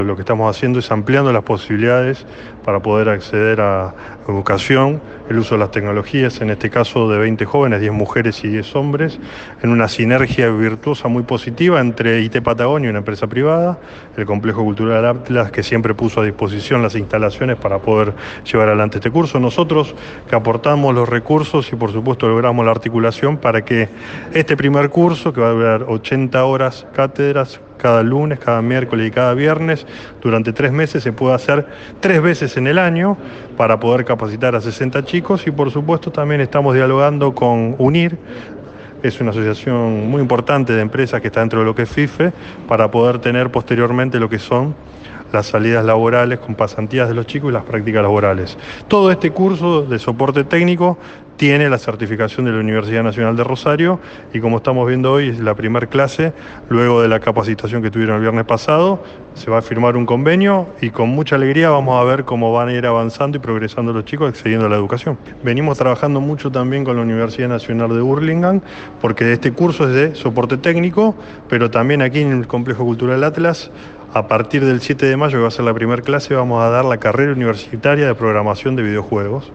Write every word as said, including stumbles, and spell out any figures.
Lo que estamos haciendo es ampliando las posibilidades para poder acceder a educación, el uso de las tecnologías, en este caso de veinte jóvenes, diez mujeres y diez hombres, en una sinergia virtuosa muy positiva entre I T Patagonia, una empresa privada, el Complejo Cultural Atlas, que siempre puso a disposición las instalaciones para poder llevar adelante este curso. Nosotros que aportamos los recursos y por supuesto logramos la articulación para que este primer curso, que va a durar ochenta horas cátedras, cada lunes, cada miércoles y cada viernes, durante tres meses se puede hacer tres veces en el año para poder capacitar a sesenta chicos y por supuesto también estamos dialogando con UNIR, es una asociación muy importante de empresas que está dentro de lo que es FIFE, para poder tener posteriormente lo que son las salidas laborales con pasantías de los chicos y las prácticas laborales. Todo este curso de soporte técnico tiene la certificación de la Universidad Nacional de Rosario y como estamos viendo hoy es la primera clase, luego de la capacitación que tuvieron el viernes pasado, se va a firmar un convenio y con mucha alegría vamos a ver cómo van a ir avanzando y progresando los chicos accediendo a la educación. Venimos trabajando mucho también con la Universidad Nacional de Hurlingham porque este curso es de soporte técnico, pero también aquí en el Complejo Cultural Atlas, a partir del siete de mayo, que va a ser la primera clase, vamos a dar la carrera universitaria de programación de videojuegos.